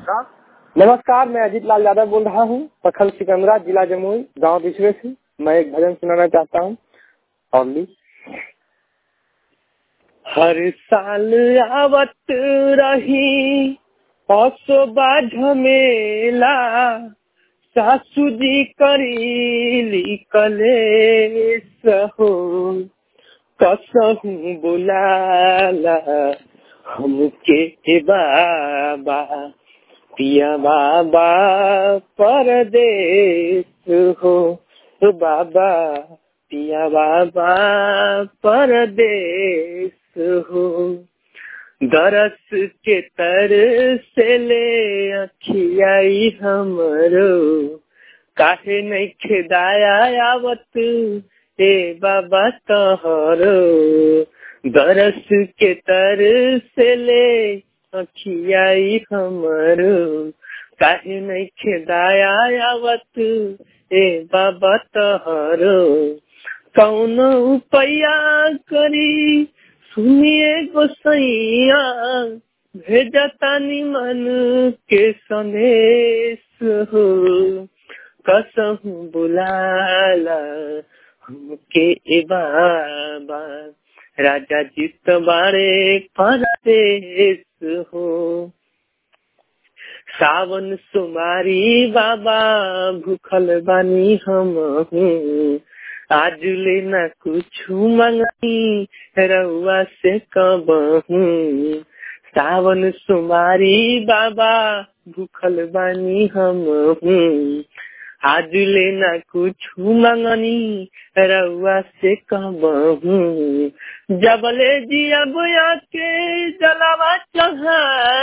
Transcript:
नमस्कार, मैं अजीत लाल यादव बोल रहा हूँ, प्रखंड सिकंदरा, जिला जमुई, गांव बिछड़े से। मैं एक भजन सुनाना चाहता हूँ। ओनली हर साल आवत रही पसोबा झमेला, सासू जी करीली कलेस हो, कसहूँ बुलाला हमके बाबा, पिया बाबा परदेस हो, तो बाबा पिया बाबा परदेस हो। दरस के तर से ले अखियाई हमरो, काहे नहीं खेदाया आवत ए बाबा तोहरो। दरस के तर से ले अखियाई हमरो, काहे नहीं खेदाया आवत ए बाबा तोहरो। कौन उपाया करी सुनिए गोसैया, भेजा तानी मन के संदेश हो, कसहूँ बुलाला हमके ए बाबा, राजा जी तुम्हारे परदेस हो। सावन सुमारी बाबा भूखल बानी हम हूँ, आज लेना कुछ मंगनी रउआ से कबहूँ। सावन सुमारी बाबा भूखल बानी हम हूँ, आज लेना कुछ मंगनी रउआ से कबहूँ। जबले जिया बुया के जलावा चढ़ा